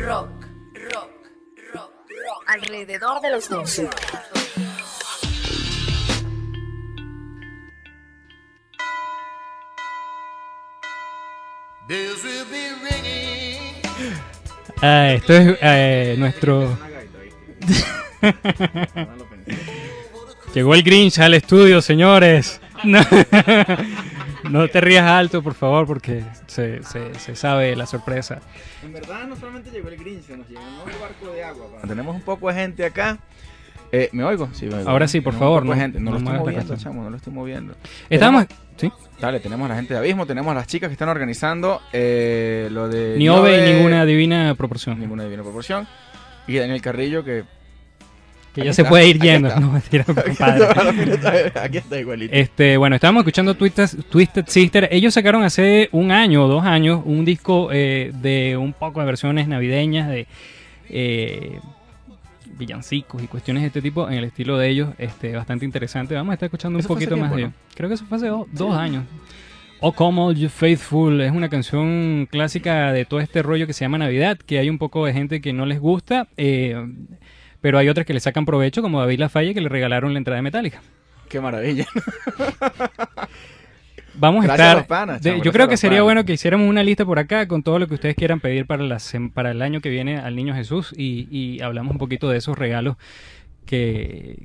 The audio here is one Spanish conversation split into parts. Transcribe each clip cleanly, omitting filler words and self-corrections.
rock, rock, rock, rock. Alrededor de los 12. Esto es nuestro... Llegó el Grinch al estudio, señores. No, no te rías alto, por favor, porque se sabe la sorpresa. En verdad no solamente llegó el Grinch, nos llegó un barco de agua. Tenemos un poco de gente acá. ¿Me oigo? Sí, me oigo. Ahora sí, por favor. No, gente. No lo estoy moviendo, chamo, no lo estoy moviendo. Estamos... ¿Sí? Dale, tenemos a la gente de Abismo, tenemos a las chicas que están organizando lo de... Niobe y ninguna divina proporción. Ninguna divina proporción. Y Daniel Carrillo que ya se puede ir yendo. No, mentira, compadre. Aquí está igualito. Bueno, estábamos escuchando Twisted Sister. Ellos sacaron hace 1 año o 2 años un disco de un poco de versiones navideñas de villancicos y cuestiones de este tipo en el estilo de ellos, bastante interesante. Vamos a estar escuchando un poquito más de ellos. Creo que eso fue hace 2 años. Oh Come All You Faithful es una canción clásica de todo este rollo que se llama Navidad, que hay un poco de gente que no les gusta, pero hay otras que le sacan provecho, como David Lafalle, que le regalaron la entrada de Metallica. ¡Qué maravilla! Vamos a gracias estar... a los panas, chamo, yo creo que sería bueno que hiciéramos una lista por acá con todo lo que ustedes quieran pedir para el año que viene al Niño Jesús y hablamos un poquito de esos regalos que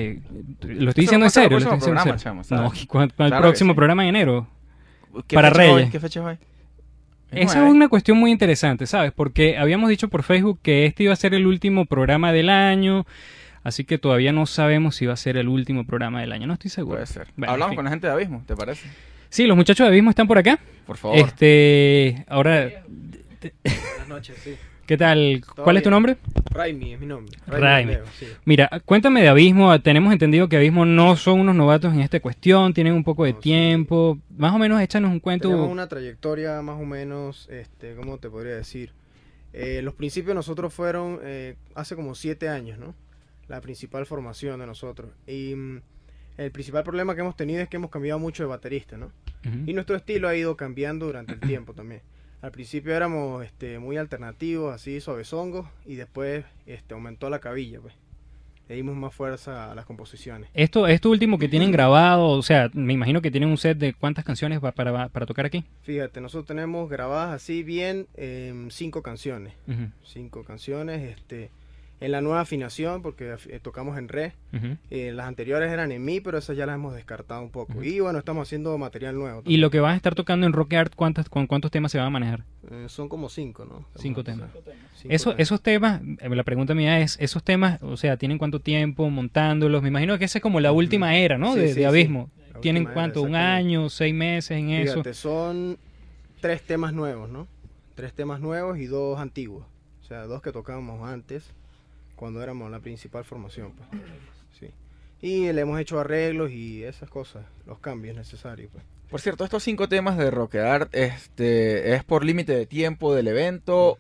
lo estoy diciendo en serio. No, ¿cuál el próximo programa en enero? Para Reyes. ¿Qué fecha es hoy? Esa es una cuestión muy interesante, ¿sabes? Porque habíamos dicho por Facebook que este iba a ser el último programa del año, así que todavía no sabemos si va a ser el último programa del año. No estoy seguro. Puede ser. Bueno, hablamos con la gente de Abismo, ¿te parece? Sí, los muchachos de Abismo están por acá. Por favor. Ahora... Buenas noches, sí. ¿Qué tal? ¿Cuál es tu nombre? Raimi es mi nombre. Raimi. Leo, sí. Mira, cuéntame de Abismo. Tenemos entendido que Abismo no son unos novatos en esta cuestión, tienen un poco de tiempo. Sí. Más o menos échanos un cuento. Tenemos una trayectoria más o menos, ¿cómo te podría decir? Los principios nosotros fueron hace como 7 años, ¿no? La principal formación de nosotros. Y el principal problema que hemos tenido es que hemos cambiado mucho de baterista, ¿no? Y nuestro estilo ha ido cambiando durante el tiempo también. Al principio éramos muy alternativos, así suavezongos, y después aumentó la cabilla, pues. Le dimos más fuerza a las composiciones. Esto último que tienen grabado, o sea, me imagino que tienen un set de ¿cuántas canciones para tocar aquí? Fíjate, nosotros tenemos grabadas así bien 5 canciones. 5 canciones, en la nueva afinación, porque tocamos en re. Las anteriores eran en mi, pero esas ya las hemos descartado un poco. Y bueno, estamos haciendo material nuevo también. ¿Y lo que vas a estar tocando en Rock Art, con cuántos temas se van a manejar? Son como 5, ¿no? 5 temas. Esos temas, la pregunta mía es, ¿esos temas, o sea, tienen cuánto tiempo montándolos? Me imagino que esa es como la última era, ¿no? De Abismo. Sí. ¿Tienen cuánto? ¿1 año, 6 meses en eso? Fíjate, son 3 temas nuevos, ¿no? 3 temas nuevos y 2 antiguos. O sea, 2 que tocábamos antes, cuando éramos la principal formación, pues. Sí. Y le hemos hecho arreglos y esas cosas, los cambios necesarios, pues. Por cierto, estos 5 temas de Rock Art, ¿es por límite de tiempo del evento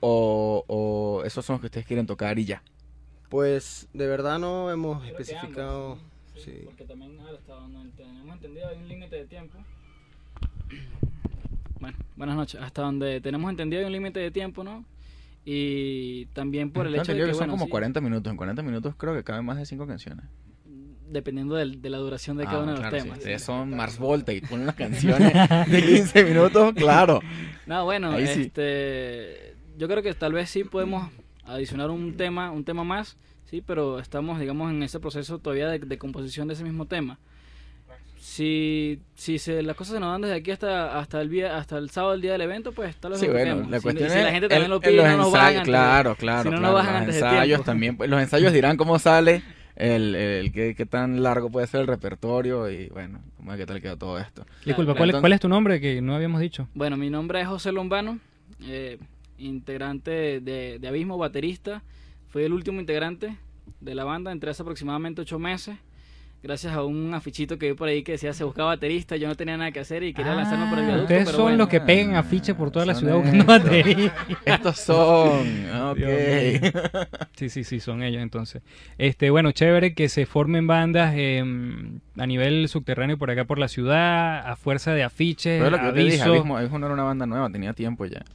o esos son los que ustedes quieren tocar y ya? Pues de verdad no hemos especificado. Sí. Porque también hasta donde tenemos entendido hay un límite de tiempo. Bueno, buenas noches. Hasta donde tenemos entendido hay un límite de tiempo, ¿no? Y también por el hecho de que son como 40 minutos. En 40 minutos creo que caben más de 5 canciones. Dependiendo de la duración de cada uno de los temas. Si son Mars Volta y ponen las canciones de 15 minutos, claro. No, bueno, ahí sí. Yo creo que tal vez sí podemos adicionar un tema más, sí, pero estamos, digamos, en ese proceso todavía de composición de ese mismo tema. Si las cosas se nos dan desde aquí hasta el sábado, el día del evento, pues tal vez sí, lo bueno, toquemos. La cuestión si es la gente también lo pide, no nos bajan claro, si no nos bajan antes los de ensayos tiempo. también, pues, los ensayos dirán cómo sale qué tan largo puede ser el repertorio y bueno, qué tal quedó todo esto. Disculpa, ¿cuál es tu nombre que no habíamos dicho? Bueno, mi nombre es José Lombano, integrante de Abismo, baterista. Fui el último integrante de la banda, entré hace aproximadamente 8 meses. Gracias a un afichito que vi por ahí que decía se buscaba baterista, yo no tenía nada que hacer y quería lanzarme por el viaducto. Ustedes pero son bueno. los que pegan afiches por toda la ciudad buscando batería. Estos son, ok. Sí, son ellos entonces. Bueno, chévere que se formen bandas a nivel subterráneo por acá por la ciudad, a fuerza de afiches, pero lo que yo te dije, avisos. Abismo no era una banda nueva, tenía tiempo ya.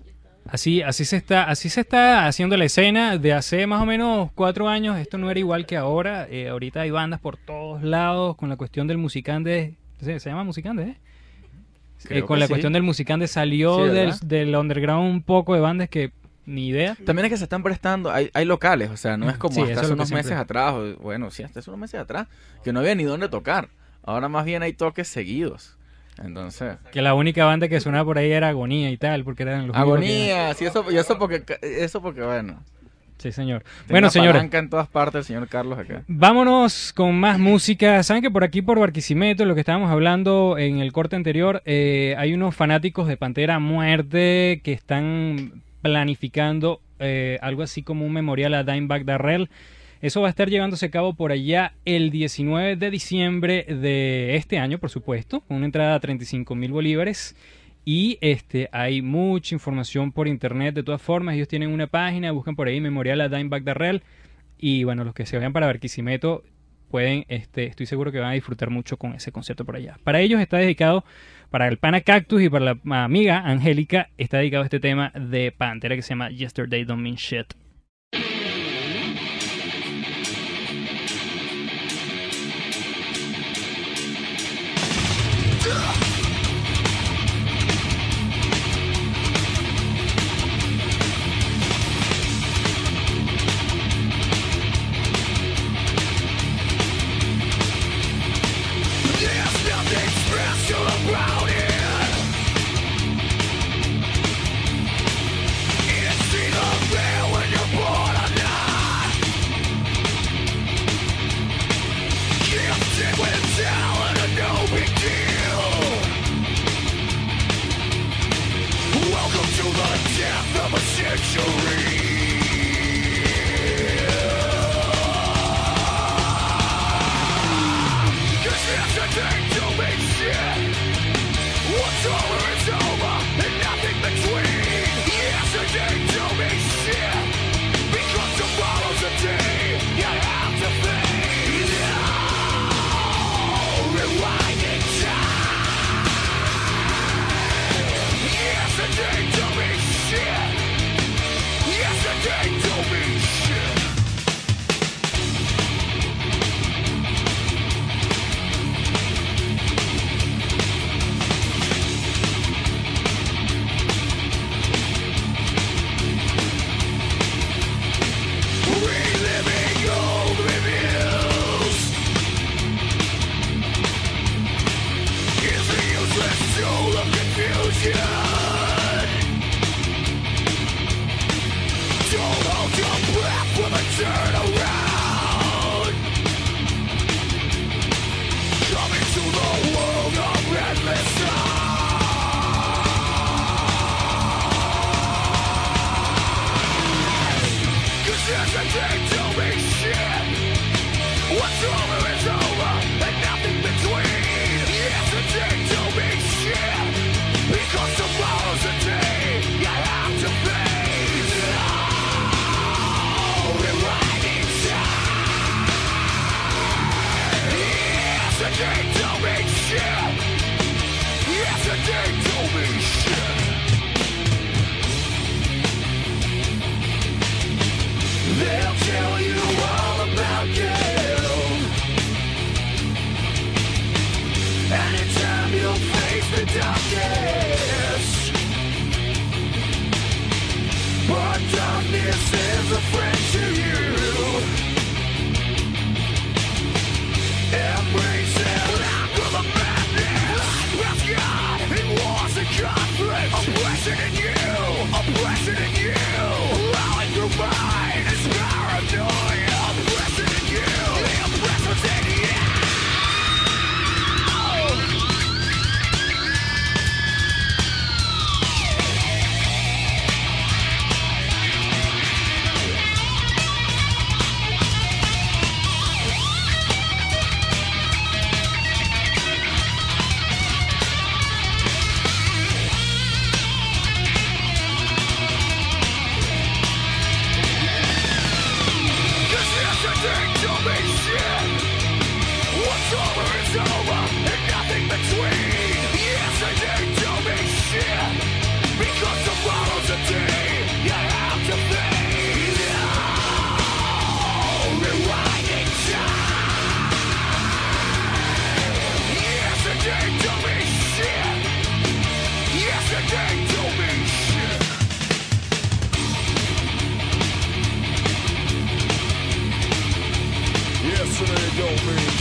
Así se está haciendo la escena de hace más o menos 4 años. Esto no era igual que ahora. Ahorita hay bandas por todos lados con la cuestión del Musicande. ¿Se llama Musicande? Creo Con que la sí. cuestión del Musicande salió Sí, ¿verdad? del underground un poco de bandas que ni idea. También es que se están prestando, hay locales, o sea, no es como Sí, eso hasta es hace lo que unos siempre- meses atrás, bueno, sí, hasta hace unos meses atrás, que no había ni dónde tocar. Ahora más bien hay toques seguidos. Entonces, Que la única banda que sonaba por ahí era Agonía y tal, porque eran los únicos agonía, sí, eso porque bueno. Sí, señor. Tiene Bueno, una señores. palanca en todas partes el señor Carlos acá. Vámonos con más música. Saben que por aquí, por Barquisimeto, lo que estábamos hablando en el corte anterior, hay unos fanáticos de Pantera Muerte que están planificando algo así como un memorial a Dimebag Darrell. Eso va a estar llevándose a cabo por allá el 19 de diciembre de este año, por supuesto, con una entrada a 35,000 bolívares. Y hay mucha información por internet. De todas formas, ellos tienen una página, buscan por ahí Memorial a Dimebag Darrell. Y bueno, los que se vayan para Barquisimeto pueden, estoy seguro que van a disfrutar mucho con ese concierto por allá. Para ellos está dedicado, para el pana Cactus y para la amiga Angélica, está dedicado este tema de Pantera que se llama Yesterday Don't Mean Shit.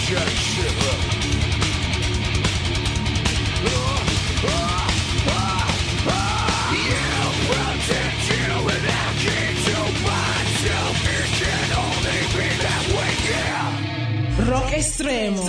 Rock estremo.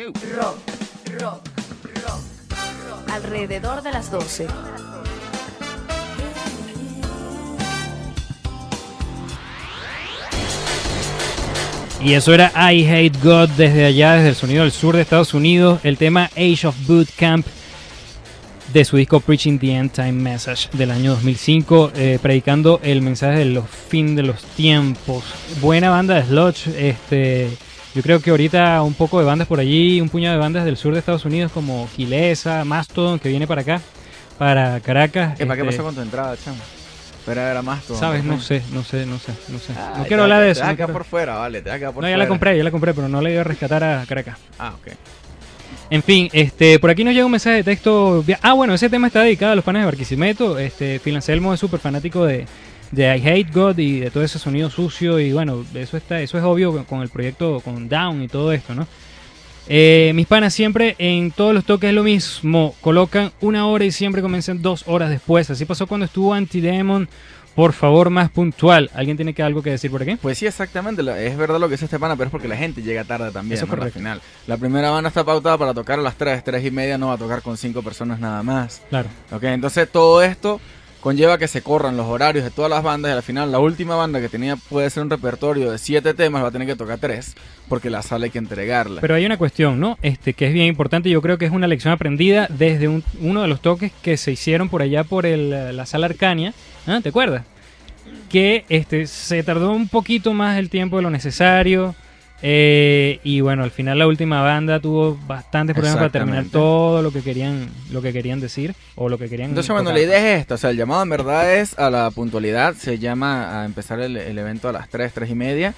Rock, rock, rock. Alrededor de las 12. Y eso era I Hate God desde allá, desde el sonido del sur de Estados Unidos, el tema Age of Boot Camp de su disco Preaching the End Time Message del año 2005, predicando el mensaje de los fin de los tiempos. Buena banda de sludge, yo creo que ahorita un poco de bandas por allí, un puñado de bandas del sur de Estados Unidos como Quilesa, Mastodon, que viene para acá, para Caracas. ¿Para qué pasó con tu entrada, chamo? Pero era Mastodon. ¿Sabes? No sé. Ah, No quiero hablar de eso. Te vas a no quedar quiero- por fuera, vale, te vas a quedar por No, fuera. ya la compré, pero no la iba a rescatar a Caracas. Ah, ok. En fin, por aquí nos llega un mensaje de texto. Bueno, ese tema está dedicado a los panes de Barquisimeto. Phil Anselmo es súper fanático de I Hate God y de todo ese sonido sucio. Y bueno, eso es obvio con el proyecto, con Down y todo esto, ¿no? Mis panas siempre en todos los toques es lo mismo. Colocan 1 hora y siempre comienzan 2 horas después. Así pasó cuando estuvo Antidemon. Por favor, más puntual. ¿Alguien tiene algo que decir por aquí? Pues sí, exactamente. Es verdad lo que dice este pana, pero es porque la gente llega tarde también. Eso es ¿no? Al correcto. final. La primera banda está pautada para tocar a las 3:30, no va a tocar con 5 personas nada más. Claro. Ok, entonces todo esto conlleva que se corran los horarios de todas las bandas y al final la última banda que tenía puede ser un repertorio de 7 temas, va a tener que tocar 3 porque la sala hay que entregarla. Pero hay una cuestión, ¿no? Que es bien importante. Yo creo que es una lección aprendida desde uno de los toques que se hicieron por allá por la sala Arcania. ¿Ah? ¿Te acuerdas? Que se tardó un poquito más el tiempo de lo necesario. Y bueno, al final la última banda tuvo bastantes problemas para terminar Exactamente. todo lo que querían decir o lo que querían Entonces, bueno, tocar. la idea es esta, o sea, el llamado en verdad es a la puntualidad, se llama a empezar el evento a las 3:30,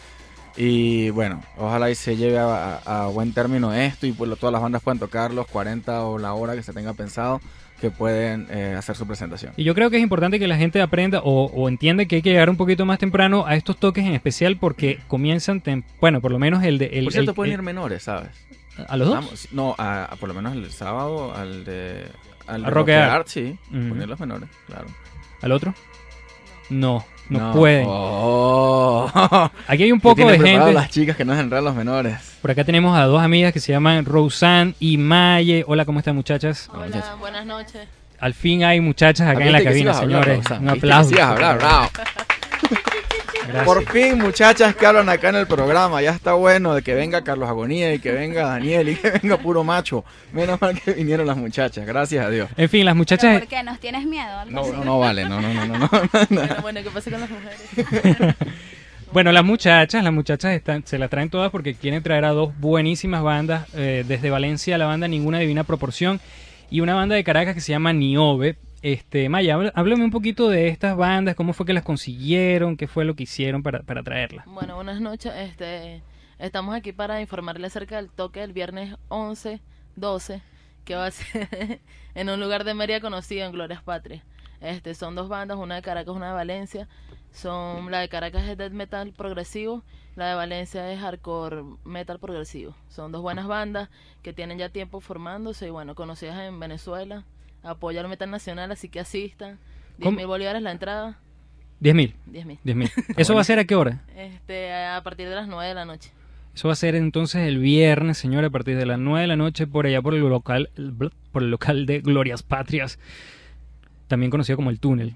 y bueno, ojalá y se lleve a buen término esto y pues todas las bandas puedan tocar los 40 o la hora que se tenga pensado que pueden hacer su presentación. Y yo creo que es importante que la gente aprenda o entienda que hay que llegar un poquito más temprano a estos toques en especial porque comienzan, bueno, por lo menos Por cierto, pueden ir menores, ¿sabes? ¿A los dos? Vamos, no, por lo menos el sábado al de A rockear. sí, Ujú. poner los menores, claro. ¿Al otro? No pueden. Oh. Aquí hay un ¿Qué poco tienen de preparado gente. las chicas que no enredan los menores? Por acá tenemos a 2 amigas que se llaman Roseanne y Maye. Hola, ¿cómo están, muchachas? Hola, buenas noches. Al fin hay muchachas acá en la Viste que cabina, sí vas a hablar, señores. Rosa. Un Viste que aplauso. sí vas a hablar, bravo. Gracias. Por fin, muchachas que hablan acá en el programa. Ya está bueno de que venga Carlos Agonía y que venga Daniel y que venga puro macho. Menos mal que vinieron las muchachas, gracias a Dios. En fin, las ¿Pero muchachas. por qué? ¿Nos tienes miedo? ¿Algo No, así? no, no vale, no. Bueno, ¿qué pasa con las mujeres? Bueno, las muchachas se las traen todas porque quieren traer a 2 buenísimas bandas. Desde Valencia, la banda Ninguna Divina Proporción y una banda de Caracas que se llama Niobe. Maya, háblame un poquito de estas bandas, cómo fue que las consiguieron, qué fue lo que hicieron para traerlas. Bueno, buenas noches. Estamos aquí para informarle acerca del toque del viernes 11-12, que va a ser en un lugar de Mérida conocido, en Glorias Patrias. Son 2 bandas, una de Caracas, una de Valencia. La de Caracas es death metal progresivo, la de Valencia es hardcore metal progresivo. Son 2 buenas bandas que tienen ya tiempo formándose y bueno, conocidas en Venezuela. Apoya al metal nacional, así que asistan. ¿Cómo? 10.000 bolívares la entrada. 10.000. 10.000. ¿Eso va a ser a qué hora? A partir de las 9 de la noche. Eso va a ser entonces el viernes, señora, a partir de las 9 de la noche por allá por el local de Glorias Patrias, también conocido como el Túnel.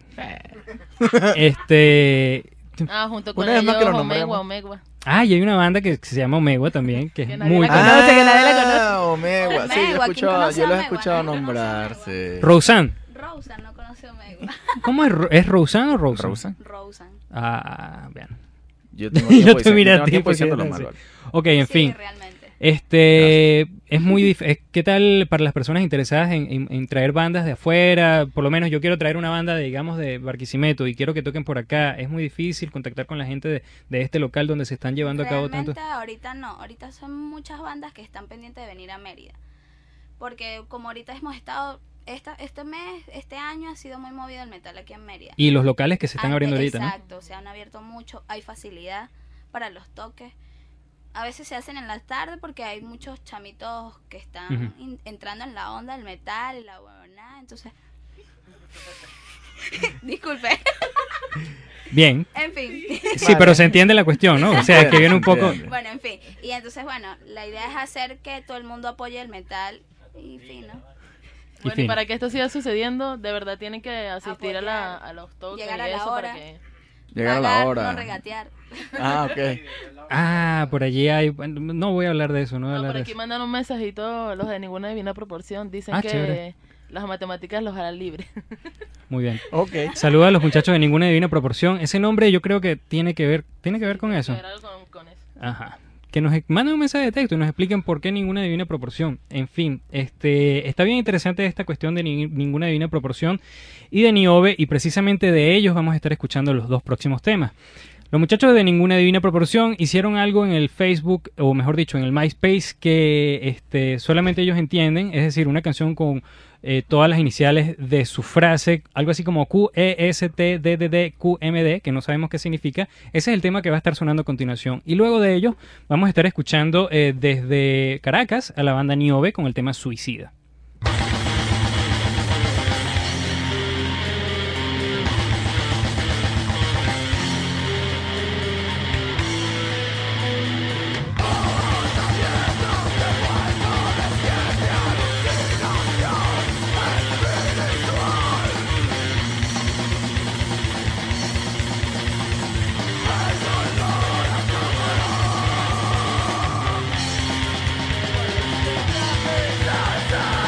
Junto con Una vez más que lo ellos, nombremos. Omegua. Y hay una banda que se llama Omegua también, que es Que nadie muy... la conoce, que nadie la conoce. Omegua, sí, Omegua, ¿quién conoce yo lo he Omegua? escuchado Nadie conoce nombrarse. Roseanne. Rosa, no conoce Omega. ¿Cómo es? ¿Es Roseanne o Roseanne? ¿Rosa? Rosa. Vean. Yo tengo Yo tiempo te miré a ti tiempo porque diciéndolo era mal, así. vale. Ok, en Sí, fin. realmente. Es muy difícil. ¿Qué tal para las personas interesadas en traer bandas de afuera? Por lo menos yo quiero traer una banda, digamos, de Barquisimeto y quiero que toquen por acá. Es muy difícil contactar con la gente de este local donde se están llevando a cabo Realmente tantos... ahorita no, ahorita son muchas bandas que están pendientes de venir a Mérida. Porque como ahorita hemos estado, este año ha sido muy movido el metal aquí en Mérida. Y los locales que se están abriendo ahorita, ¿no? Exacto, se han abierto mucho, hay facilidad para los toques. A veces se hacen en la tarde porque hay muchos chamitos que están Ujú. entrando en la onda del metal y la huevonada, entonces... Disculpe. Bien. En fin. Sí, pero se entiende la cuestión, ¿no? O sea, es que viene un poco... Entiende. Bueno, en fin. Y entonces, bueno, la idea es hacer que todo el mundo apoye el metal y fin, ¿no? Bueno, y para que esto siga sucediendo, de verdad tienen que asistir a los toques llegar y a la eso hora. para que... Llegar a la Pagar, hora. no regatear. Ah, ok. Ah, por allí hay... bueno, no voy a hablar de eso, no voy a No, hablar por de aquí eso. mandan un mensajito los de Ninguna Divina Proporción. Dicen Ah, que chévere. las matemáticas los harán libres. Muy bien. Ok. Saludos a los muchachos de Ninguna Divina Proporción. Ese nombre yo creo que tiene que ver con eso. Era algo con eso. Ajá. Que nos manden un mensaje de texto y nos expliquen por qué Ninguna Divina Proporción. En fin, está bien interesante esta cuestión de Ninguna Divina Proporción y de Niobe, y precisamente de ellos vamos a estar escuchando los dos próximos temas. Los muchachos de Ninguna Divina Proporción hicieron algo en el Facebook, o mejor dicho, en el MySpace, que solamente ellos entienden, es decir, una canción con todas las iniciales de su frase, algo así como QESTDDDQMD, que no sabemos qué significa. Ese es el tema que va a estar sonando a continuación. Y luego de ello vamos a estar escuchando desde Caracas a la banda Niobe con el tema Suicida. Die!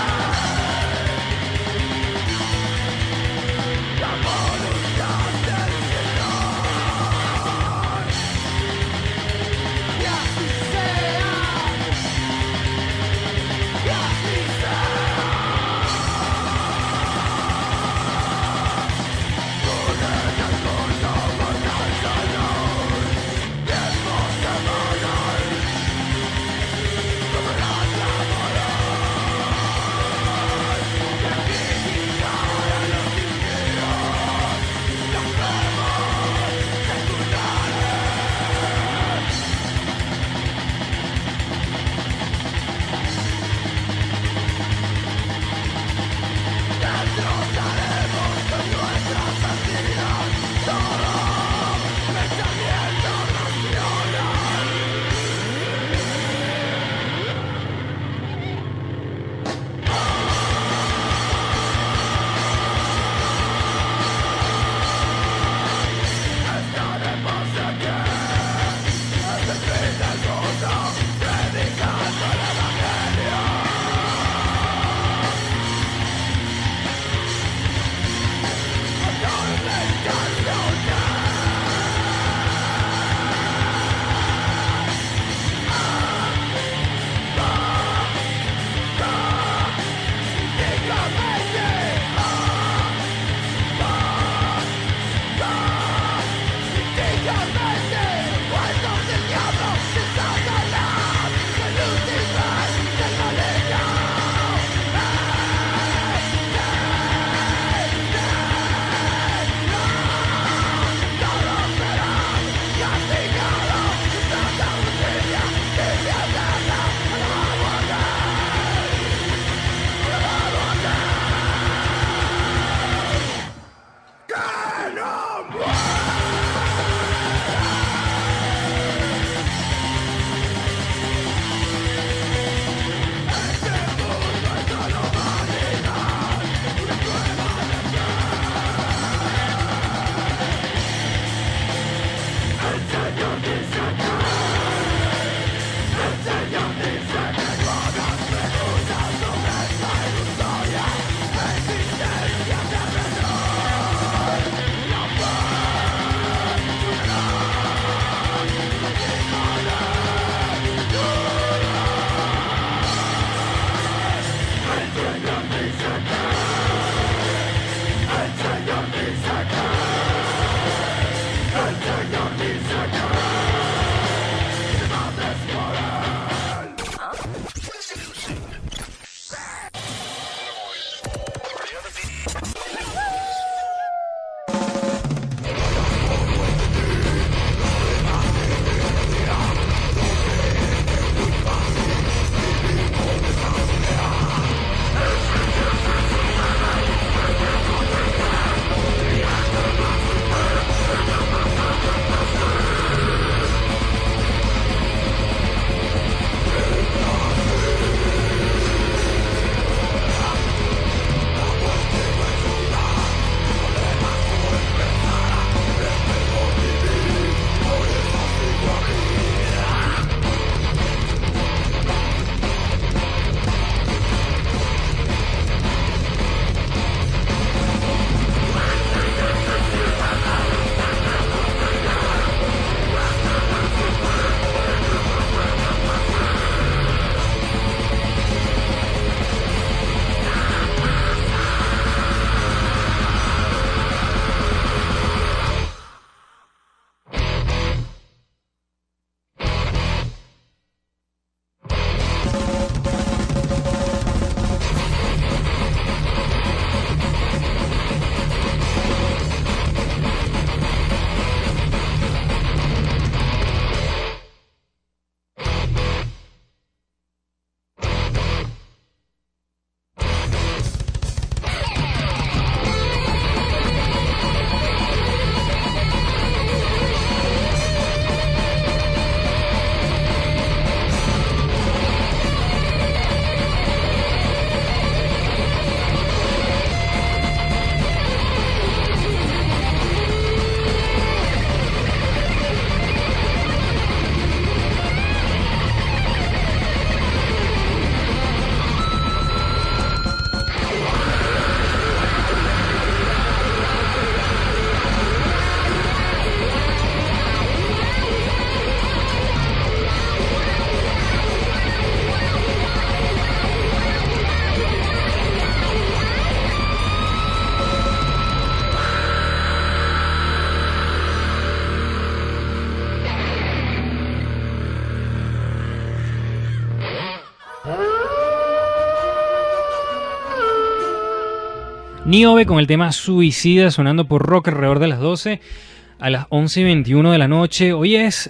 Niobe con el tema Suicida sonando por Rock alrededor de las 12 a las 11:21 de la noche. Hoy es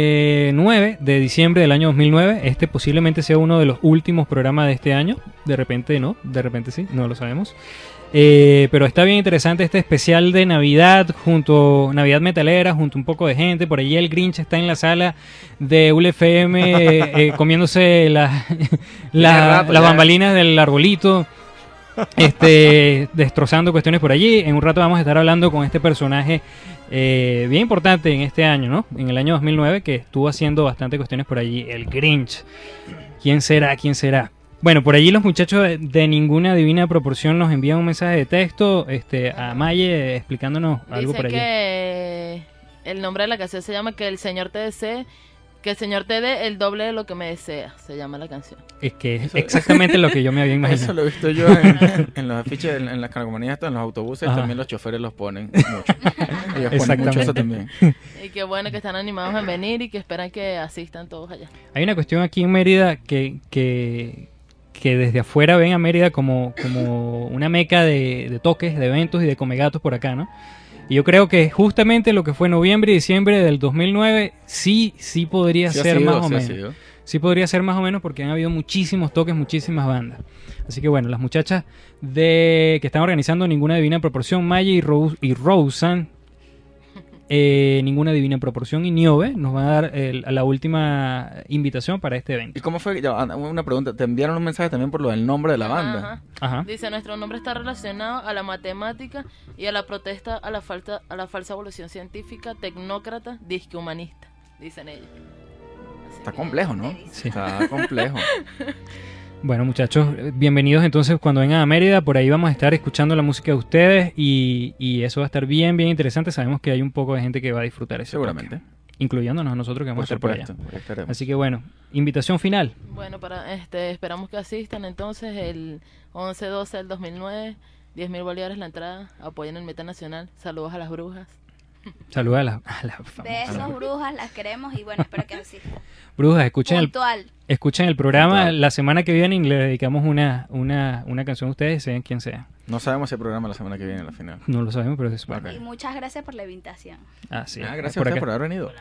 9 de diciembre del año 2009. Este posiblemente sea uno de los últimos programas de este año. De repente no, de repente sí, no lo sabemos. Pero está bien interesante este especial de Navidad, Navidad metalera, junto a un poco de gente. Por allí el Grinch está en la sala de ULFM comiéndose las bambalinas del arbolito, destrozando cuestiones por allí. En un rato vamos a estar hablando con este personaje bien importante en este año, ¿no? En el año 2009, que estuvo haciendo bastante cuestiones por allí, el Grinch. ¿Quién será? ¿Quién será? Bueno, por allí los muchachos de Ninguna Divina Proporción nos envían un mensaje de texto a Maye explicándonos algo por allí. Dice que el nombre de la canción se llama Que el Señor te desee, que el Señor te dé el doble de lo que me desea, se llama la canción. Es que es exactamente lo que yo me había imaginado. Eso lo he visto yo en los afiches, en las calcomanías, en los autobuses. Ajá. También los choferes los ponen mucho. Ellos ponen mucho eso también. Y qué bueno que están animados en venir y que esperan que asistan todos allá. Hay una cuestión aquí en Mérida que desde afuera ven a Mérida como una meca de toques, de eventos y de comegatos por acá, ¿no? Y yo creo que justamente lo que fue noviembre y diciembre del 2009 sí podría ser más o menos. Sí podría ser más o menos porque han habido muchísimos toques, muchísimas bandas. Así que bueno, las muchachas que están organizando Ninguna Divina Proporción, Maya y Rosan, Ninguna Divina Proporción y Niobe nos van a dar la última invitación para este evento. ¿Y cómo fue? Ya, una pregunta. ¿Te enviaron un mensaje también por lo del nombre de la banda? Ajá. Dice, nuestro nombre está relacionado a la matemática y a la protesta a la falsa evolución científica, tecnócrata, disque humanista, dicen ellos. Así Está que- complejo, ¿no? Sí. Está complejo. Bueno, muchachos, bienvenidos entonces cuando vengan a Mérida. Por ahí vamos a estar escuchando la música de ustedes y eso va a estar bien interesante. Sabemos que hay un poco de gente que va a disfrutar ese Seguramente. toque, incluyéndonos a nosotros que vamos Por a estar por allá. supuesto. Ahí estaremos. Así que bueno, invitación final. Bueno, esperamos que asistan entonces el 11-12 del 2009, 10.000 bolívares la entrada, apoyen el metal nacional, saludos a las brujas. Saludos a las Besos, brujas, las queremos y bueno, espero que asistan. brujas. Puntual. Escuchen el programa. Puntual. La semana que viene y le dedicamos una canción a ustedes, sean quien sea. No sabemos si el programa la semana que viene, la final. No lo sabemos, pero es Ok. Y muchas gracias por la invitación. sí. Gracias a Por ustedes acá. por haber venido.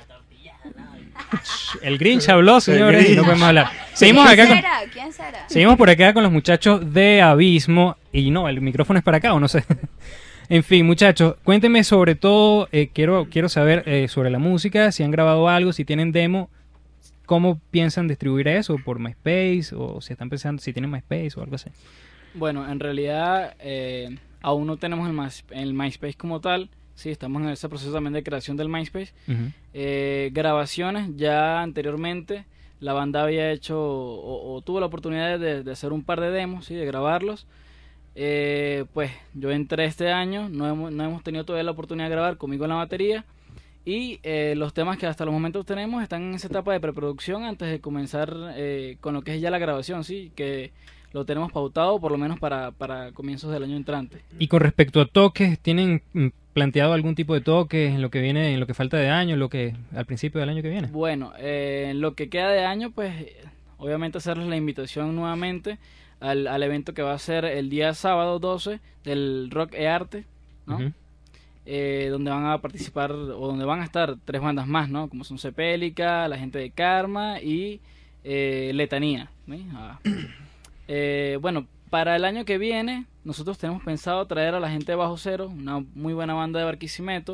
El Grinch habló, señores, Grinch. y no podemos hablar. Seguimos acá con... ¿Quién será? Seguimos por acá con los muchachos de Abismo. Y no, el micrófono es para acá o no sé. En fin, muchachos, cuéntenme sobre todo, quiero saber sobre la música, si han grabado algo, si tienen demo, cómo piensan distribuir eso, por MySpace, o si están pensando si tienen MySpace o algo así. Bueno, en realidad aún no tenemos el MySpace como tal. Sí, estamos en ese proceso también de creación del MySpace. Ujú. Grabaciones, ya anteriormente la banda había hecho o tuvo la oportunidad de hacer un par de demos, ¿sí? De grabarlos. Pues yo entré este año, no hemos tenido todavía la oportunidad de grabar conmigo en la batería. Y los temas que hasta los momentos tenemos están en esa etapa de preproducción antes de comenzar con lo que es ya la grabación, sí, que lo tenemos pautado por lo menos para comienzos del año entrante. Y con respecto a toques, ¿tienen planteado algún tipo de toques en lo que viene, en lo que falta de año, al principio del año que viene? Bueno, en lo que queda de año, pues obviamente hacerles la invitación nuevamente al evento que va a ser el día sábado 12 del Rock e Arte, ¿no? Ujú. Donde van a participar o donde van a estar 3 bandas más, ¿no? Como son Cepélica, la gente de Karma y Letanía, ¿sí? Bueno, para el año que viene nosotros tenemos pensado traer a la gente de Bajo Cero, una muy buena banda de Barquisimeto.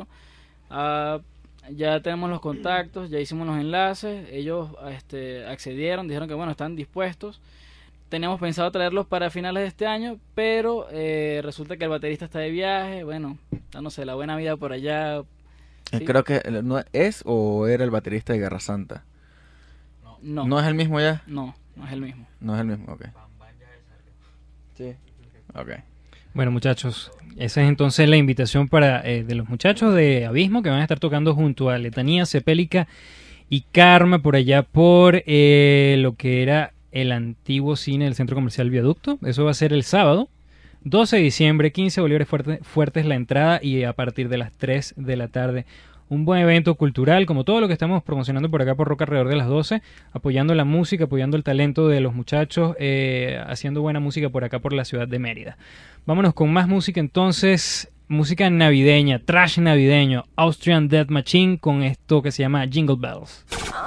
Ya tenemos los contactos, ya hicimos los enlaces, ellos accedieron, dijeron que bueno, están dispuestos. Teníamos pensado traerlos para finales de este año, pero resulta que el baterista está de viaje, bueno, dándose la buena vida por allá. ¿sí? Creo que no es o era el baterista de Guerra Santa. No, ¿No es el mismo ya? no es el mismo. No es el mismo, ok. Sí. Ok. Bueno, muchachos, esa es entonces la invitación de los muchachos de Abismo que van a estar tocando junto a Letanía, Cepélica y Karma por allá por lo que era el antiguo cine del Centro Comercial Viaducto. Eso va a ser el sábado 12 de diciembre, 15 bolívares fuertes la entrada y a partir de las 3 de la tarde un buen evento cultural, como todo lo que estamos promocionando por acá por Rock alrededor de las 12, apoyando la música, apoyando el talento de los muchachos, haciendo buena música por acá por la ciudad de Mérida. Vámonos con más música entonces, música navideña, trash navideño, Austrian Death Machine con esto que se llama Jingle Bells.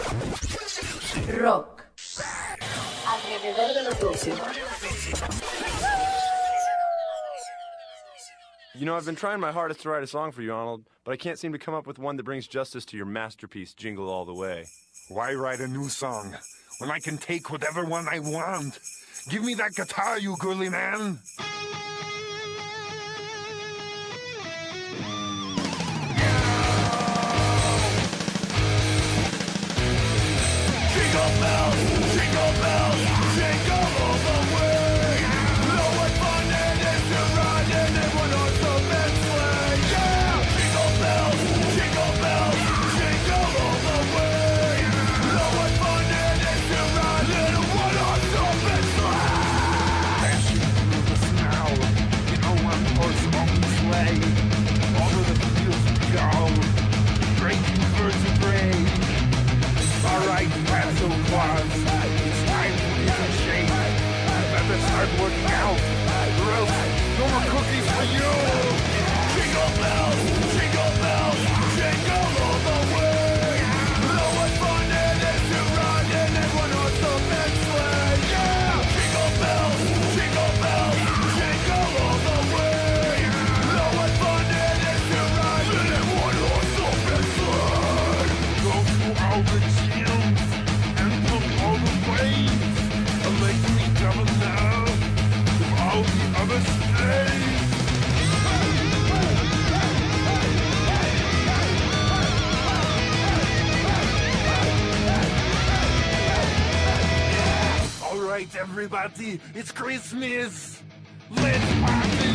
Rock. Alrededor de los 12. You know, I've been trying my hardest to write a song for you, Arnold, but I can't seem to come up with one that brings justice to your masterpiece, Jingle All the Way. Why write a new song when I can take whatever one I want? Give me that guitar, you girly man! Jingle bells, jingle bells, jingle all the way. Oh, what fun it is to ride in a one-horse open sleigh. Yeah! Jingle bells, jingle all the way. Oh, what fun it is to ride in a one-horse open sleigh. Dashing through the snow in a one-horse open sleigh. Over the fields we go, breaking vertebrae. All right, Santa Claus, it's time to get a shake. Better start working out, or else no more cookies for you. Jingle bells, jingle all the way. Oh, what fun it is to ride in a one-horse open sleigh. Yeah! Jingle bells, jingle all the way. Oh, what fun it is to ride in a one-horse open sleigh. Go through all the tunes and pump all the waves. Let me double now with all the other stays. All right, everybody, it's Christmas. Let's party.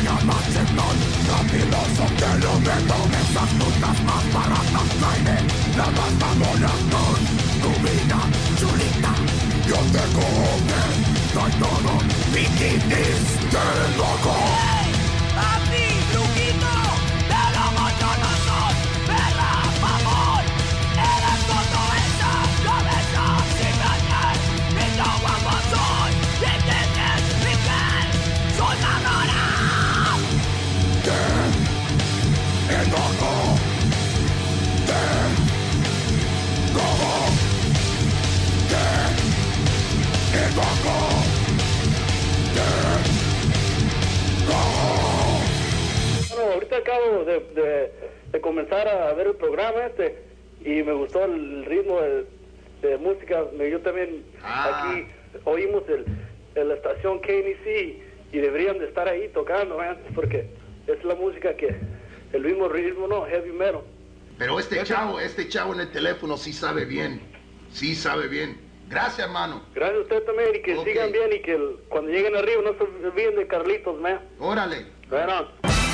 Los de los que no me tomes las putas más baratas, traen Bueno, ahorita acabo de comenzar a ver el programa y me gustó el ritmo de música. Yo también aquí oímos la estación KNC y deberían de estar ahí tocando, porque es la música que el mismo ritmo, no, heavy metal. Pero este chavo en el teléfono sí sabe bien. Gracias, hermano. Gracias a usted también y que sigan bien y que cuando lleguen arriba no se olviden de Carlitos, man. Órale. Bueno.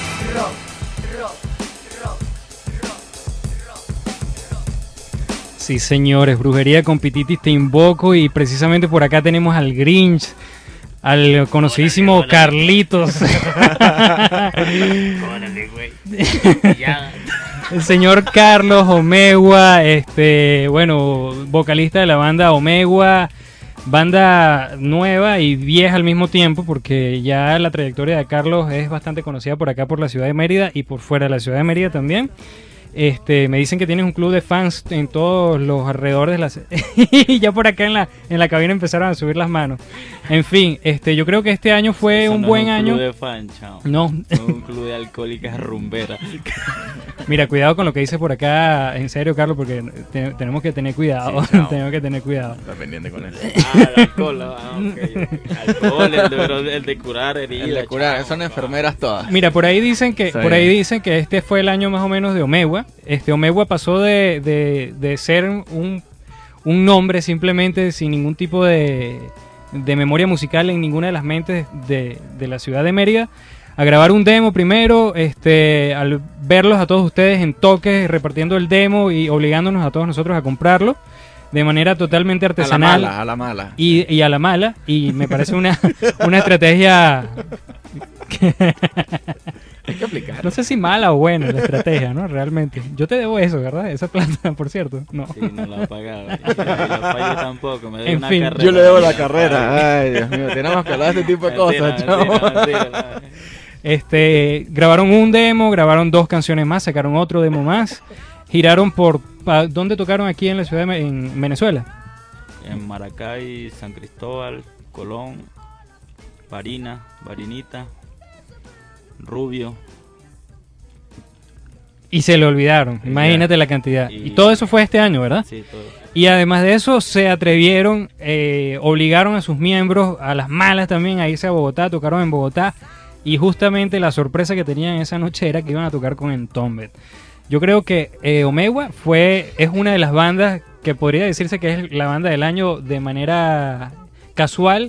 Sí, señores, Brujería con Pititis te invoco y precisamente por acá tenemos al Grinch, al conocidísimo Carlitos. Órale, güey. El señor Carlos Omegua, bueno, vocalista de la banda Omegua, banda nueva y vieja al mismo tiempo, porque ya la trayectoria de Carlos es bastante conocida por acá por la ciudad de Mérida y por fuera de la ciudad de Mérida también. Me dicen que tienes un club de fans en todos los alrededores de las y ya por acá en la cabina empezaron a subir las manos. En fin, yo creo que este año fue un buen año. Un club de fans, chao. No. Es un club de alcohólicas rumberas. Mira, cuidado con lo que dice por acá, en serio, Carlos, porque tenemos que tener cuidado. Sí, tenemos que tener cuidado. Está pendiente con eso. El alcohol, okay. Alcohol, el de curar heridas. El de curar, son enfermeras todas. Mira, por ahí dicen que este fue el año más o menos de Omegua. Omegua pasó de ser un nombre simplemente sin ningún tipo de memoria musical en ninguna de las mentes de la ciudad de Mérida, a grabar un demo primero, al verlos a todos ustedes en toques, repartiendo el demo y obligándonos a todos nosotros a comprarlo de manera totalmente artesanal. A la mala. Y a la mala, y me parece una estrategia... Hay que aplicar. No sé si mala o buena la estrategia, ¿no? Realmente. Yo te debo eso, ¿verdad? Esa plata, por cierto. No. Sí, no la he pagado. Y la pagué tampoco. Me debe En una fin, carrera. Yo le debo la carrera. Ay, Dios mío. Tenemos que hablar de este tipo de cosas, chavo. Grabaron un demo, grabaron 2 canciones más, sacaron otro demo más. Giraron ¿dónde tocaron aquí en la ciudad en Venezuela? En Maracay, San Cristóbal, Colón, Varinita, Rubio. Y se le olvidaron, imagínate la cantidad. Y todo eso fue este año, ¿verdad? Sí, todo. Y además de eso, se atrevieron, obligaron a sus miembros, a las malas también, a irse a Bogotá, tocaron en Bogotá. Y justamente la sorpresa que tenían esa noche era que iban a tocar con Entombed. Yo creo que Omegua es una de las bandas que podría decirse que es la banda del año de manera casual,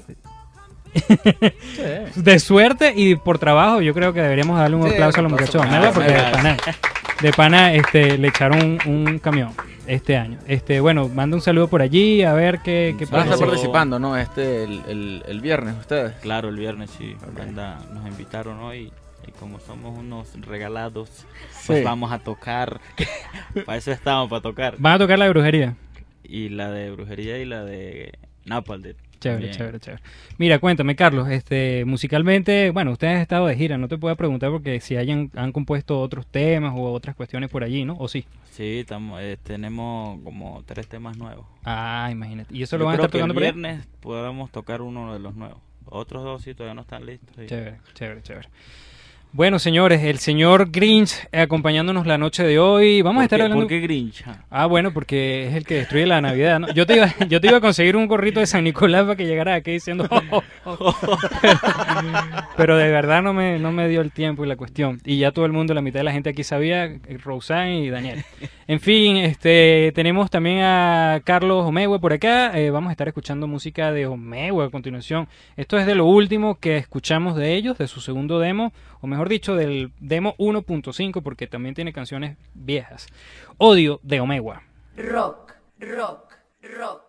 de suerte y por trabajo. Yo creo que deberíamos darle un aplauso a los muchachos de Omegua porque de pana le echaron un camión este año. Bueno, manda un saludo por allí a ver qué Van a pasa. estar participando, ¿no? el viernes ustedes. Claro, el viernes sí. Nos invitaron hoy. Y como somos unos regalados, pues vamos a tocar. Para eso estamos, para tocar. Van a tocar la de brujería. Y la de brujería y la de Napalm. Chévere. Mira, cuéntame, Carlos, musicalmente, bueno, ustedes han estado de gira, no te puedo preguntar porque si han compuesto otros temas o otras cuestiones por allí, ¿no? ¿O sí? Sí, tenemos como 3 temas nuevos. Ah, imagínate. ¿Y eso lo van a estar tocando por ahí? El viernes podemos tocar uno de los nuevos. Otros 2 sí todavía no están listos. Sí. Chévere. Bueno, señores, el señor Grinch acompañándonos la noche de hoy. Vamos a estar hablando... ¿Por qué Grinch? Ah, bueno, porque es el que destruye la Navidad, ¿no? Yo te iba a conseguir un gorrito de San Nicolás para que llegara aquí diciendo... Pero de verdad no me dio el tiempo y la cuestión. Y ya todo el mundo, la mitad de la gente aquí sabía, Roxanne y Daniel. En fin, tenemos también a Carlos Omegua por acá. Vamos a estar escuchando música de Omegua a continuación. Esto es de lo último que escuchamos de ellos, de su segundo demo, o mejor dicho, del demo 1.5, porque también tiene canciones viejas. Odio de Omegua. Rock, rock, rock.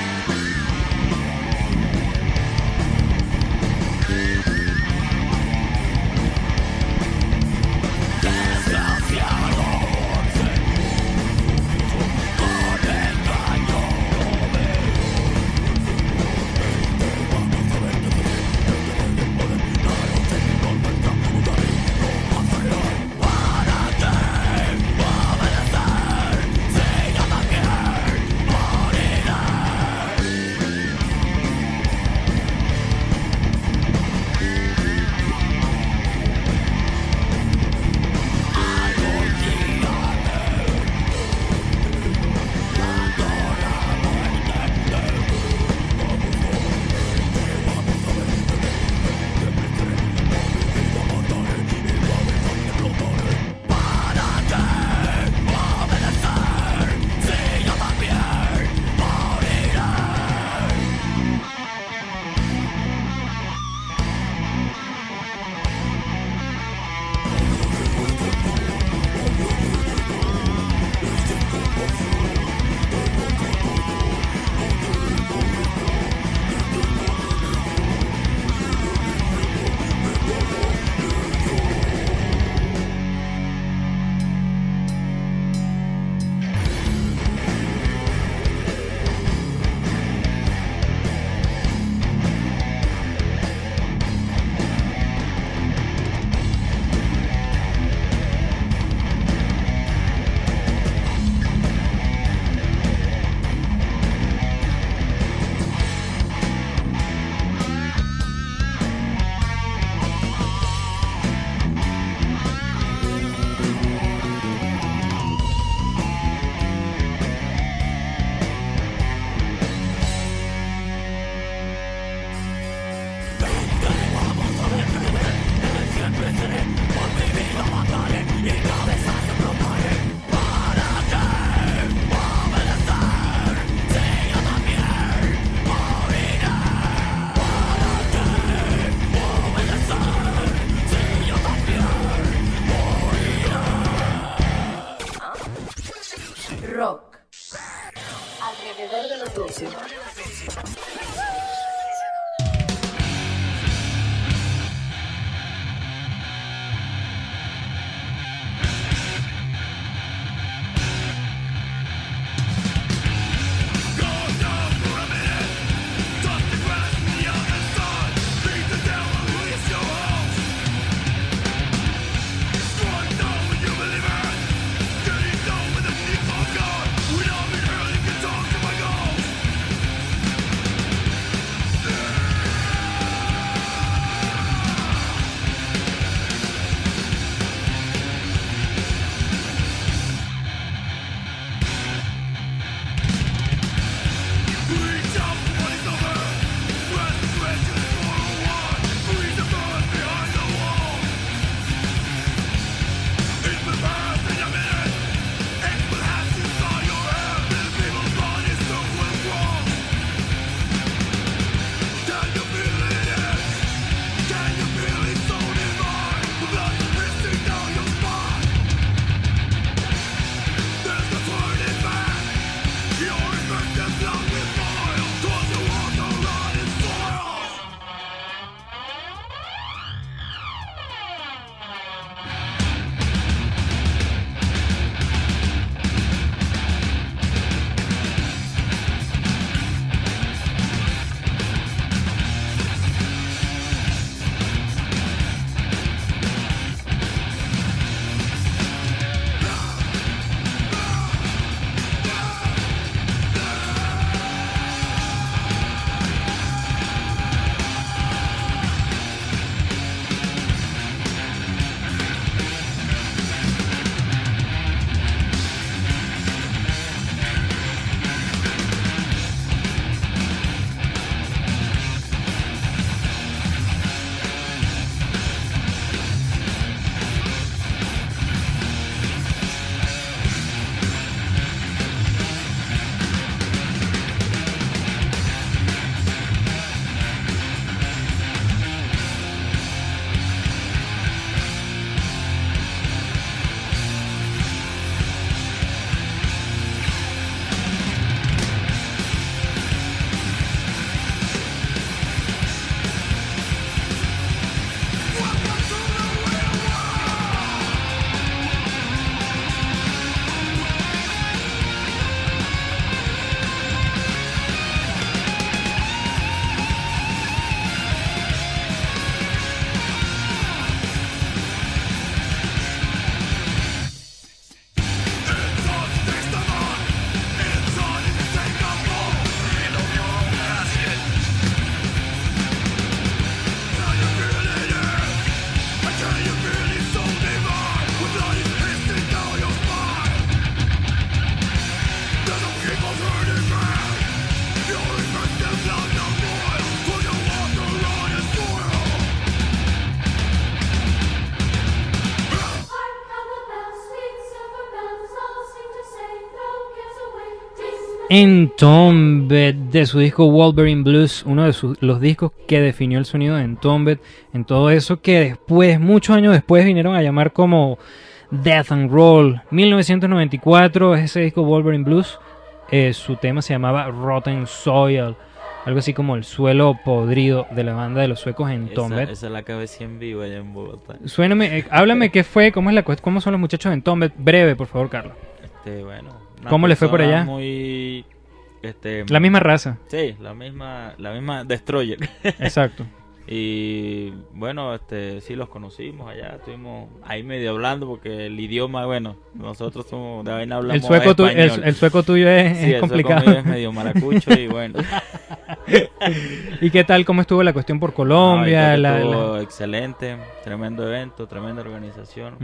Rock. Alrededor de los 12. Getting down with the people, God. We don't need early, can talk to my goals. Entombed, de su disco Wolverine Blues, uno de los discos que definió el sonido de Entombed, en todo eso que después, muchos años después, vinieron a llamar como Death and Roll. 1994, ese disco Wolverine Blues, su tema se llamaba Rotten Soil, algo así como el suelo podrido de la banda de los suecos Entombed. Esa la cabecilla en vivo allá en Bogotá. Suéname, háblame qué fue, cómo son los muchachos de Entombed, breve, por favor, Carlos. Bueno, ¿cómo les fue por allá? Muy, la misma raza. Sí, la misma Destroyer. Exacto. Y bueno, sí los conocimos allá, estuvimos ahí medio hablando porque el idioma, bueno, nosotros somos de vaina hablamos español. El sueco tuyo es complicado. El sueco mío es medio maracucho y bueno. ¿Y qué tal? ¿Cómo estuvo la cuestión por Colombia? Estuvo excelente, tremendo evento, tremenda organización.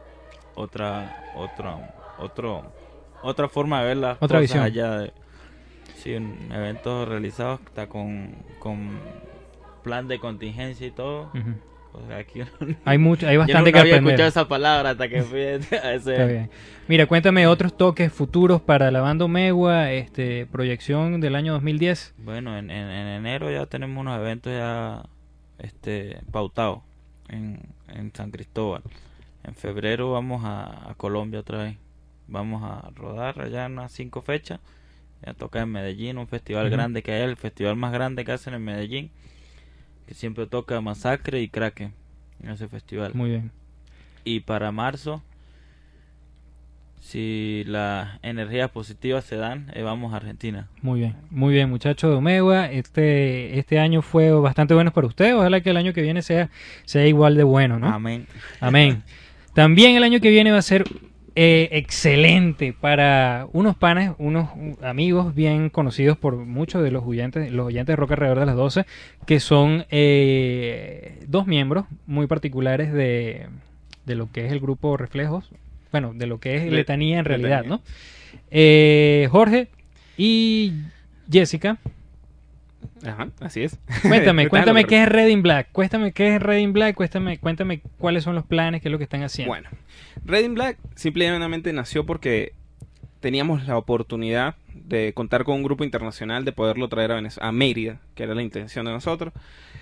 Otra forma de ver las otra cosas visión. Allá. Sí, un evento realizado está con plan de contingencia y todo. O sea, aquí hay bastante yo que había aprender. escuchado esa palabra hasta que fui a ese. Está bien. Mira, cuéntame otros toques futuros para la banda Omegua, proyección del año 2010. Bueno, en enero ya tenemos unos eventos ya pautados en San Cristóbal. En febrero vamos a Colombia otra vez. Vamos a rodar allá en unas 5 fechas. Ya toca en Medellín, un festival grande que hay, el festival más grande que hacen en Medellín, que siempre toca Masacre y Kraken en ese festival. Muy bien. Y para marzo, si las energías positivas se dan, vamos a Argentina. Muy bien, muchachos de Omegua. Este año fue bastante bueno para ustedes. Ojalá que el año que viene sea igual de bueno, ¿no? Amén. También el año que viene va a ser excelente para unos panes, unos amigos bien conocidos por muchos de los oyentes de Rock alrededor de las 12, que son 2 miembros muy particulares de lo que es el grupo Reflejos, bueno, de lo que es Letanía en realidad, ¿no? Jorge y Jessica. Ajá, así es. Cuéntame qué es Red in Black. Cuéntame cuáles son los planes, qué es lo que están haciendo. Bueno, Red in Black simplemente nació porque teníamos la oportunidad de contar con un grupo internacional, de poderlo traer a Mérida, que era la intención de nosotros.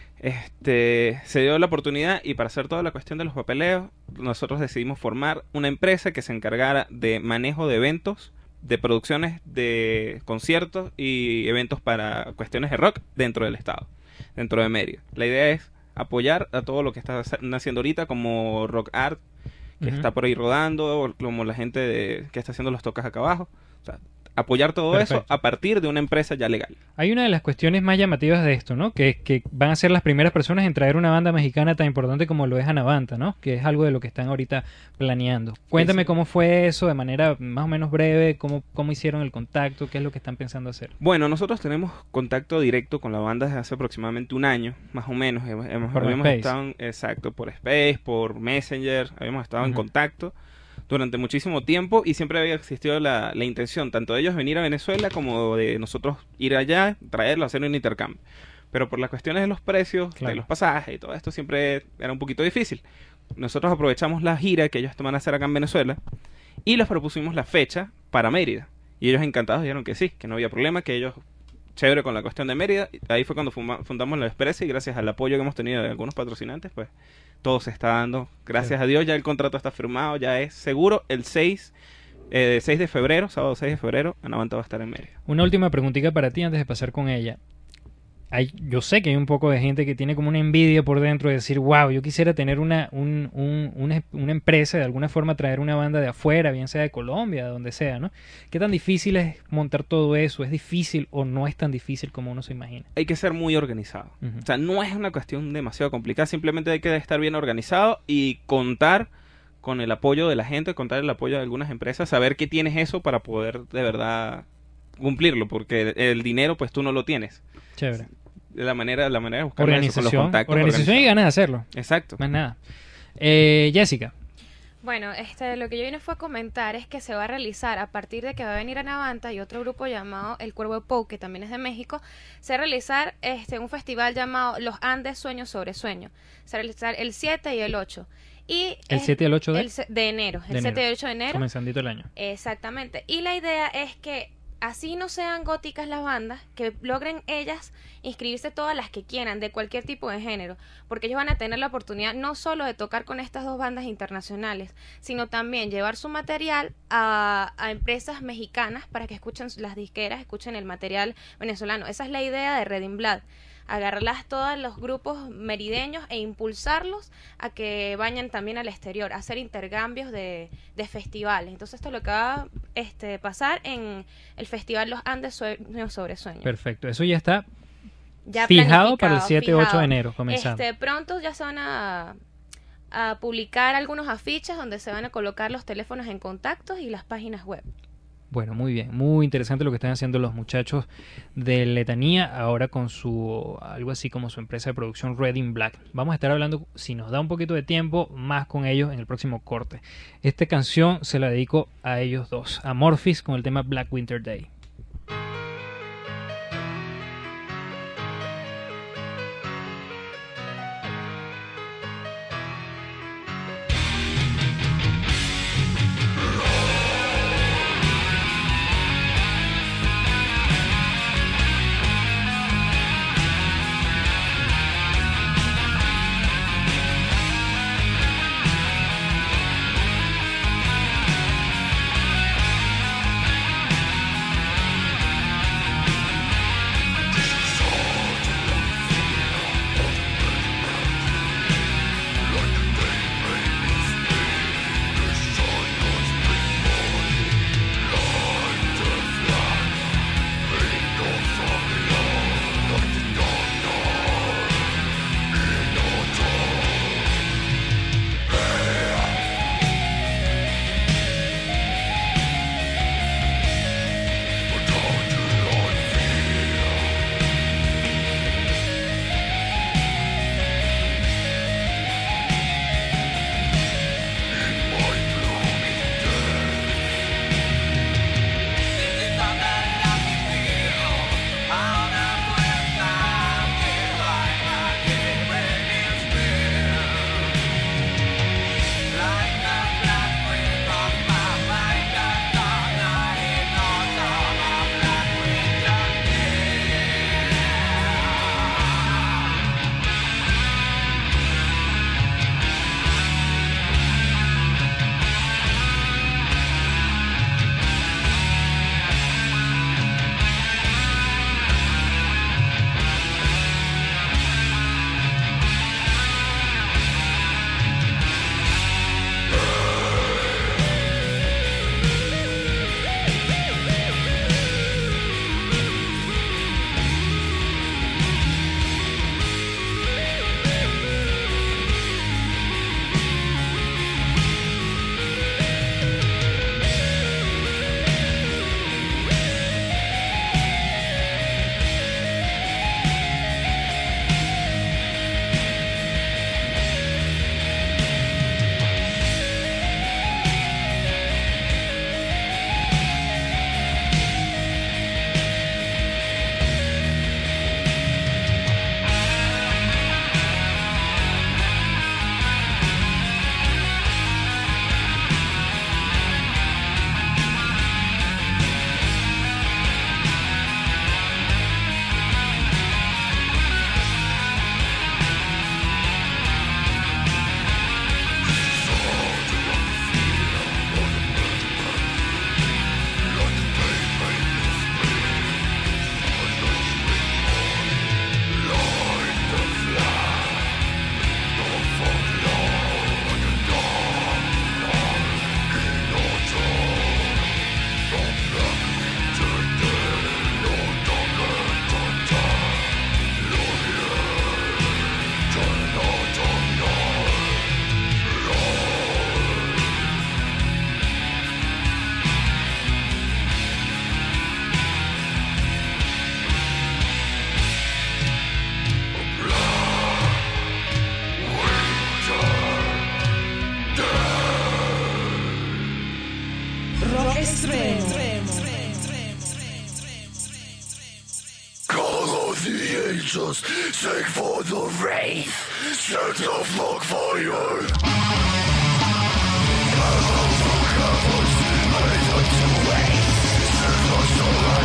Se dio la oportunidad y para hacer toda la cuestión de los papeleos, nosotros decidimos formar una empresa que se encargara de manejo de eventos, de producciones de conciertos y eventos para cuestiones de rock dentro del estado, dentro de Mérida. La idea es apoyar a todo lo que está haciendo ahorita, como Rock Art, que está por ahí rodando, como la gente que está haciendo los toques acá abajo. O sea, apoyar todo eso a partir de una empresa ya legal. Hay una de las cuestiones más llamativas de esto, ¿no? Que van a ser las primeras personas en traer una banda mexicana tan importante como lo es Anavanta, ¿no? Que es algo de lo que están ahorita planeando. Cuéntame cómo fue eso de manera más o menos breve, cómo hicieron el contacto, qué es lo que están pensando hacer. Bueno, nosotros tenemos contacto directo con la banda desde hace aproximadamente un año, más o menos. Habíamos estado por Space, por Messenger, habíamos estado en contacto durante muchísimo tiempo y siempre había existido la intención tanto de ellos venir a Venezuela como de nosotros ir allá, traerlo, hacer un intercambio. Pero por las cuestiones de los precios, de los pasajes y todo esto siempre era un poquito difícil. Nosotros aprovechamos la gira que ellos van a hacer acá en Venezuela y les propusimos la fecha para Mérida. Y ellos encantados dijeron que sí, que no había problema, que ellos chévere con la cuestión de Mérida. Ahí fue cuando fundamos la Express y gracias al apoyo que hemos tenido de algunos patrocinantes, pues todo se está dando. Gracias a Dios ya el contrato está firmado, ya es seguro. El 6 de febrero, sábado 6 de febrero, Anavanta va a estar en Mérida. Una última preguntita para ti antes de pasar con ella. Yo sé que hay un poco de gente que tiene como una envidia por dentro de decir, wow, yo quisiera tener una empresa, de alguna forma traer una banda de afuera, bien sea de Colombia, de donde sea, ¿no? ¿Qué tan difícil es montar todo eso? ¿Es difícil o no es tan difícil como uno se imagina? Hay que ser muy organizado. O sea, no es una cuestión demasiado complicada, simplemente hay que estar bien organizado y contar con el apoyo de la gente, contar el apoyo de algunas empresas, saber que tienes eso para poder de verdad cumplirlo, porque el dinero pues tú no lo tienes. Chévere. La manera de buscar organización, eso, con los contactos, organización y ganas de hacerlo. Exacto. Más nada. Jessica. Bueno, lo que yo vine fue a comentar es que se va a realizar a partir de que va a venir Anavanta y otro grupo llamado El Cuervo de Pou, que también es de México, se va a realizar un festival llamado Los Andes Sueño sobre Sueño. Se va a realizar el 7 y el 8. Y ¿El 7 y el 8 de enero? El 7 y el 8 de enero. Comenzandito el año. Exactamente. Y la idea es que así no sean góticas las bandas, que logren ellas inscribirse todas las que quieran, de cualquier tipo de género, porque ellos van a tener la oportunidad no solo de tocar con estas 2 bandas internacionales, sino también llevar su material a empresas mexicanas para que escuchen las disqueras, escuchen el material venezolano. Esa es la idea de Red in Blood, agarrarlas todos los grupos merideños e impulsarlos a que vayan también al exterior, a hacer intercambios de festivales. Entonces esto es lo que va a pasar en el festival Los Andes Sueños sobre Sueños. Perfecto, eso ya está ya fijado para el 7-8 de enero, comenzando. Pronto ya se van a publicar algunos afiches donde se van a colocar los teléfonos en contactos y las páginas web. Bueno, muy bien, muy interesante lo que están haciendo los muchachos de Letanía ahora con su, algo así como su empresa de producción Red in Black. Vamos a estar hablando, si nos da un poquito de tiempo, más con ellos en el próximo corte. Esta canción se la dedico a ellos dos, a Morphis con el tema Black Winter Day. angels sing for the wraith, set the flock fire. Heavens to wait, send us away.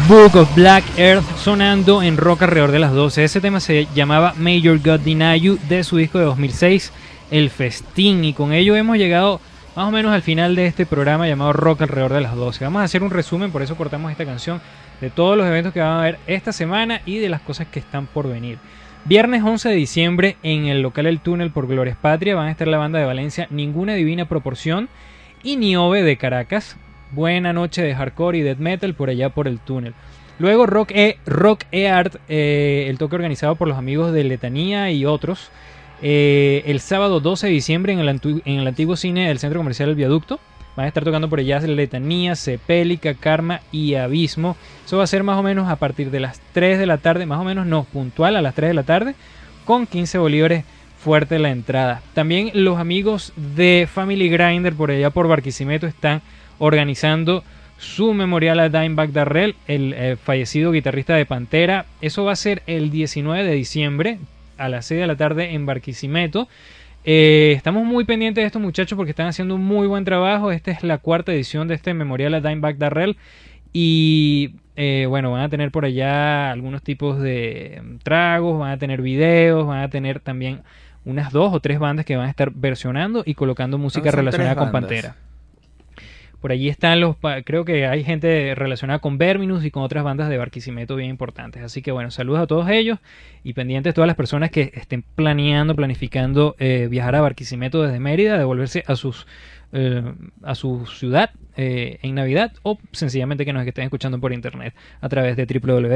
Book of Black Earth sonando en rock alrededor de las 12. Ese tema se llamaba Major God Deny You de su disco de 2006, El Festín. Y con ello hemos llegado más o menos al final de este programa llamado Rock alrededor de las 12. Vamos a hacer un resumen, por eso cortamos esta canción, de todos los eventos que van a haber esta semana y de las cosas que están por venir. Viernes 11 de diciembre en el local El Túnel por Glorias Patria van a estar la banda de Valencia Ninguna Divina Proporción y Niobe de Caracas. Buena noche de hardcore y death metal por allá por El Túnel. Luego Rock Art, el toque organizado por los amigos de Letanía y otros. El sábado 12 de diciembre en el antiguo cine del Centro Comercial El Viaducto. Van a estar tocando por allá Letanía, Sepélica, Karma y Abismo. Eso va a ser más o menos a partir de las 3 de la tarde, más o menos no, puntual a las 3 de la tarde, con 15 bolívares fuerte la entrada. También los amigos de Family Grinder por allá por Barquisimeto están organizando su memorial a Dimebag Darrell, el fallecido guitarrista de Pantera. Eso va a ser el 19 de diciembre a las 6 de la tarde en Barquisimeto. Estamos muy pendientes de estos muchachos porque están haciendo un muy buen trabajo. Esta es la 4ª edición de este memorial a Dimebag Darrell y bueno, van a tener por allá algunos tipos de tragos, van a tener videos, van a tener también unas 2 o 3 bandas que van a estar versionando y colocando música relacionada con Pantera. Por allí están creo que hay gente relacionada con Verminus y con otras bandas de Barquisimeto bien importantes. Así que bueno, saludos a todos ellos y pendientes a todas las personas que estén planificando viajar a Barquisimeto desde Mérida, devolverse a su ciudad en Navidad o sencillamente que nos estén escuchando por internet a través de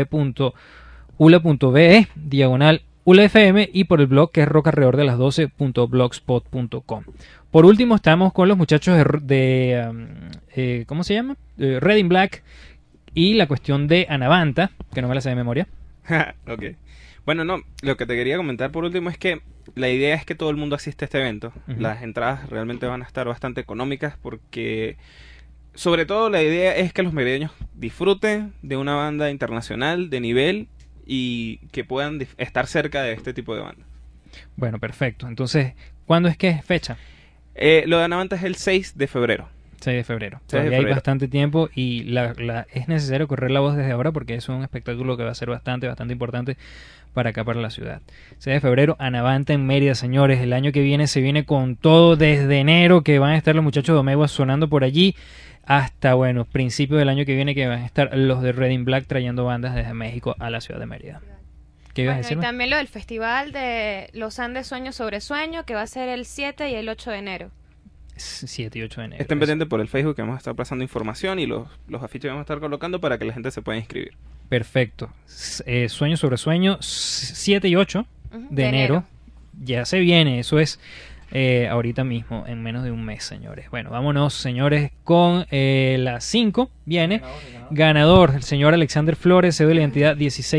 www.ula.be/UlaFM y por el blog que es rockalrededordelas12.blogspot.com. Por último estamos con los muchachos de ¿cómo se llama? Red in Black y la cuestión de Anavanta, que no me la sé de memoria. Ok. Bueno, no, lo que te quería comentar por último es que la idea es que todo el mundo asista a este evento. Las entradas realmente van a estar bastante económicas porque sobre todo la idea es que los merideños disfruten de una banda internacional de nivel y que puedan estar cerca de este tipo de bandas. Bueno, perfecto. Entonces, ¿cuándo es que es fecha? Lo de Anavanta es el 6 de febrero. 6 de febrero. Todavía hay bastante tiempo y es necesario correr la voz desde ahora porque es un espectáculo que va a ser bastante importante para acá, para la ciudad. 6 de febrero, Anavanta en Mérida, señores. El año que viene se viene con todo desde enero, que van a estar los muchachos de Omegua sonando por allí, hasta, bueno, principio del año que viene, que van a estar los de Red in Black trayendo bandas desde México a la ciudad de Mérida. ¿Qué ibas a decir? Y también lo del festival de Los Andes Sueño sobre Sueño, que va a ser el 7 y el 8 de enero. 7 y 8 de enero. Estén pendientes por el Facebook que vamos a estar pasando información y los afiches que vamos a estar colocando para que la gente se pueda inscribir. Perfecto. Sueño sobre Sueño, 7 y 8 de enero. Ya se viene, eso es ahorita mismo, en menos de un mes, señores. Bueno, vámonos, señores, con las 5. Viene ganador, el señor Alexander Flores, se ve la identidad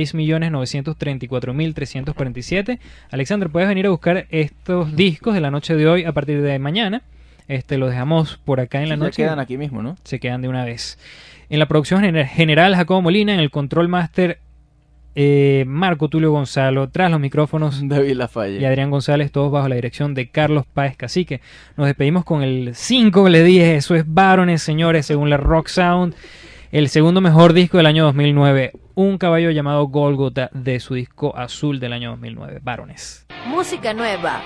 16.934.347. Alexander, puedes venir a buscar estos discos de la noche de hoy a partir de mañana. Los dejamos por acá en la noche. Se quedan aquí mismo, ¿no? Se quedan de una vez. En la producción general, Jacobo Molina. En el control master, Marco Tulio Gonzalo. Tras los micrófonos, David Lafalle y Adrián González, todos bajo la dirección de Carlos Páez Cacique. Nos despedimos con el 5 que le dije. Eso es Barones, señores, según la Rock Sound. El segundo mejor disco del año 2009. Un caballo llamado Golgotha de su disco Azul del año 2009. Barones. Música nueva.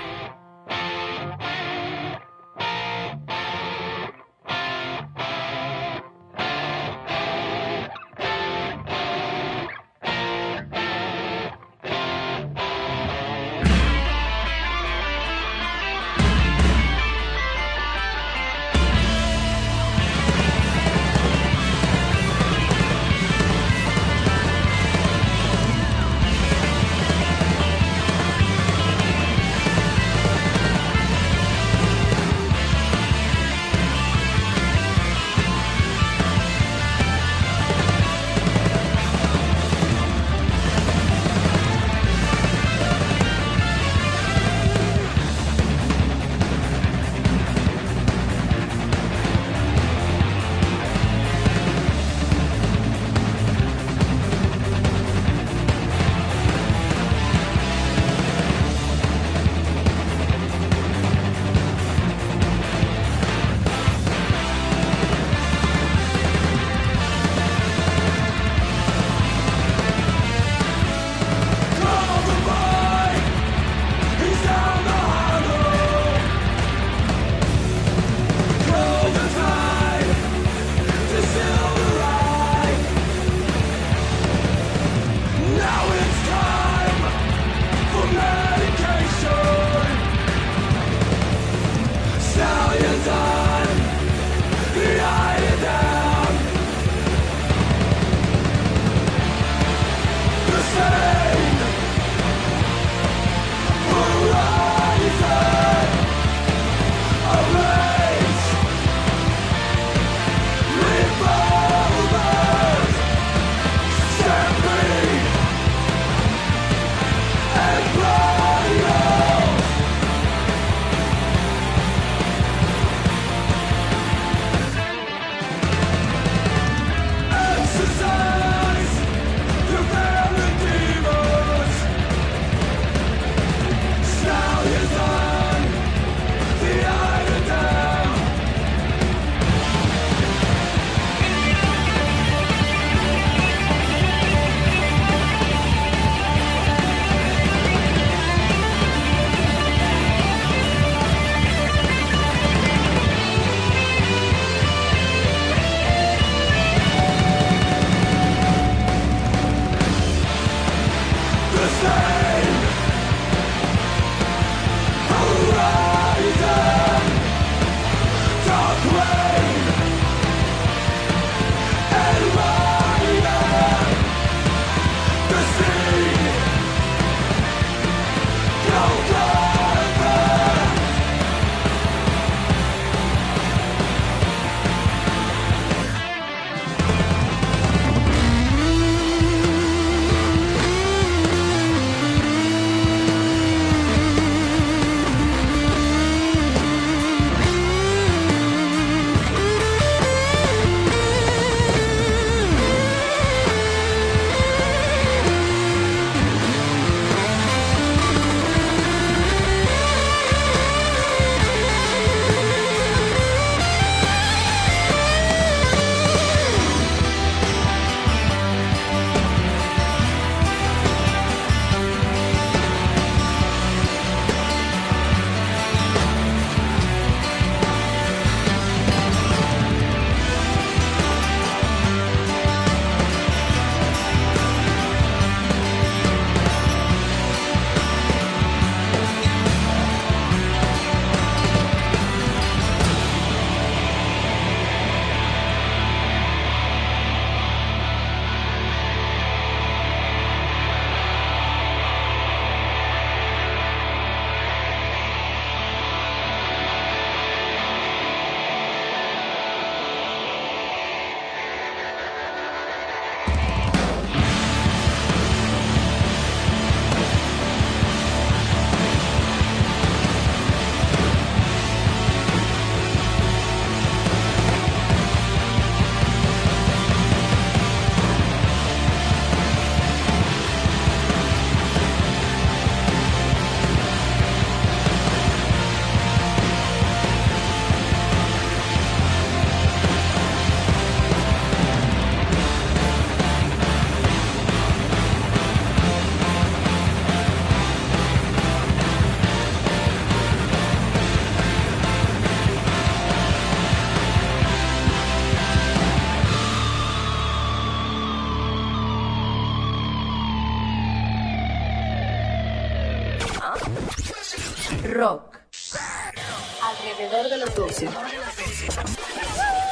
Rock. Alrededor de los 12.